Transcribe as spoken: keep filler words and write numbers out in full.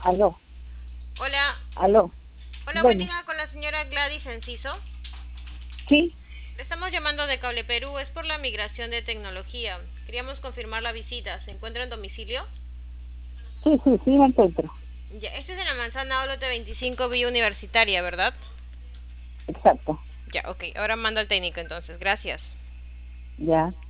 Aló, Hola, aló. hola, buen Bueno, día con la señora Gladys Enciso. sí, Le estamos llamando de Cable Perú, es por la migración de tecnología. Queríamos confirmar la visita. ¿Se encuentra en domicilio? sí, sí, sí me encuentro. Ya, este es en la manzana Olote veinticinco, Vía Universitaria, ¿verdad? Exacto. Ya, ok. Ahora mando al técnico entonces. Gracias. Ya.